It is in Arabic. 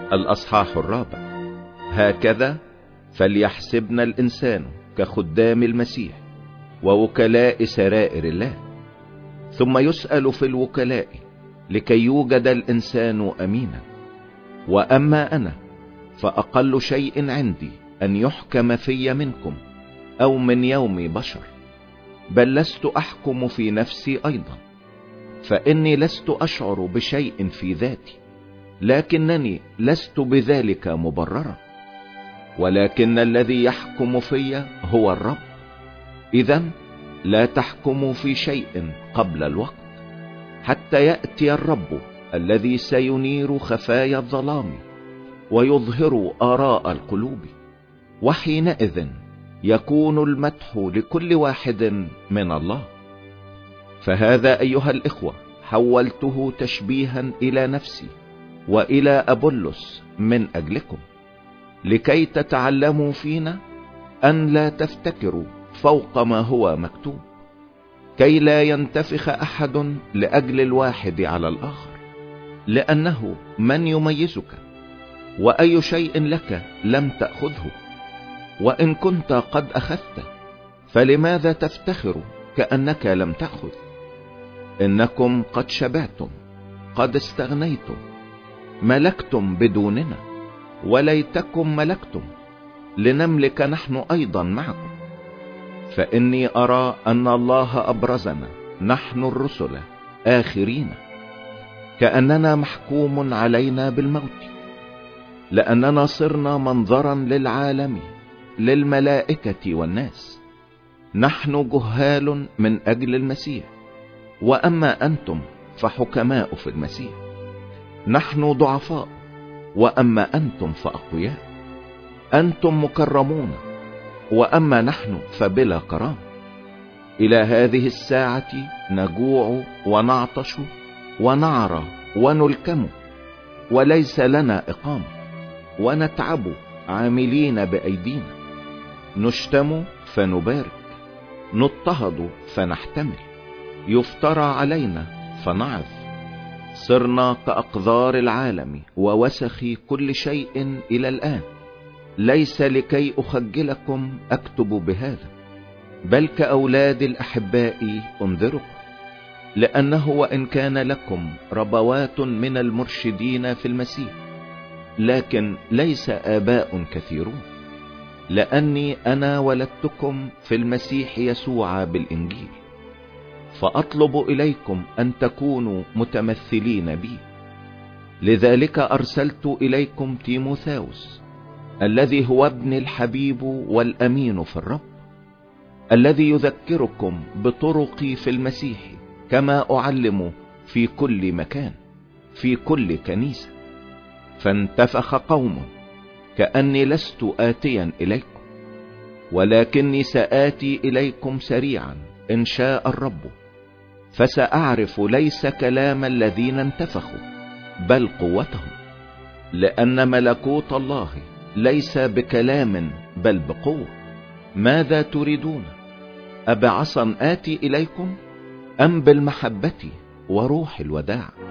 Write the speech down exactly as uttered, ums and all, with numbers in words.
الأصحاح الرابع. هكذا فليحسبنا الإنسان كخدام المسيح ووكلاء سرائر الله. ثم يسأل في الوكلاء لكي يوجد الإنسان أمينا. وأما أنا فأقل شيء عندي أن يحكم في منكم أو من يوم بشر، بل لست أحكم في نفسي أيضا، فإني لست أشعر بشيء في ذاتي، لكنني لست بذلك مبررا، ولكن الذي يحكم في هو الرب. إذن لا تحكموا في شيء قبل الوقت، حتى يأتي الرب الذي سينير خفايا الظلام ويظهر آراء القلوب، وحينئذ يكون المدح لكل واحد من الله. فهذا أيها الإخوة حولته تشبيها إلى نفسي وإلى أبولس من أجلكم، لكي تتعلموا فينا أن لا تفتكروا فوق ما هو مكتوب، كي لا ينتفخ أحد لأجل الواحد على الآخر. لأنه من يميزك؟ وأي شيء لك لم تأخذه؟ وإن كنت قد أخذت فلماذا تفتخر كأنك لم تأخذ؟ إنكم قد شبعتم، قد استغنيتم، ملكتم بدوننا، وليتكم ملكتم لنملك نحن أيضا معكم. فإني أرى أن الله أبرزنا نحن الرسل آخرين، كأننا محكوم علينا بالموت، لأننا صرنا منظرا للعالم، للملائكة والناس. نحن جهال من أجل المسيح، وأما أنتم فحكماء في المسيح. نحن ضعفاء، وأما أنتم فأقوياء. أنتم مكرمون، وأما نحن فبلا كرامة. إلى هذه الساعة نجوع ونعطش ونعرى ونلكم، وليس لنا إقامة، ونتعب عاملين بأيدينا، نشتم فنبارك، نضطهد فنحتمل، يفترى علينا فنعظ. صرنا كأقذار العالم ووسخ كل شيء إلى الآن. ليس لكي أخجلكم أكتب بهذا، بل كأولاد الأحباء أنذركم، لأنه وإن كان لكم ربوات من المرشدين في المسيح، لكن ليس آباء كثيرون، لأني أنا ولدتكم في المسيح يسوع بالإنجيل. فأطلب إليكم أن تكونوا متمثلين بي. لذلك أرسلت إليكم تيموثاوس، الذي هو ابن الحبيب والأمين في الرب، الذي يذكركم بطرقي في المسيح، كما أعلم في كل مكان في كل كنيسة. فانتفخ قوم كأني لست آتيا إليكم، ولكني سآتي إليكم سريعا إن شاء الرب، فسأعرف ليس كلام الذين انتفخوا، بل قوتهم. لأن ملكوت الله ليس بكلام بل بقوة. ماذا تريدون؟ أبعصا آتي إليكم، أم بالمحبة وروح الوداع؟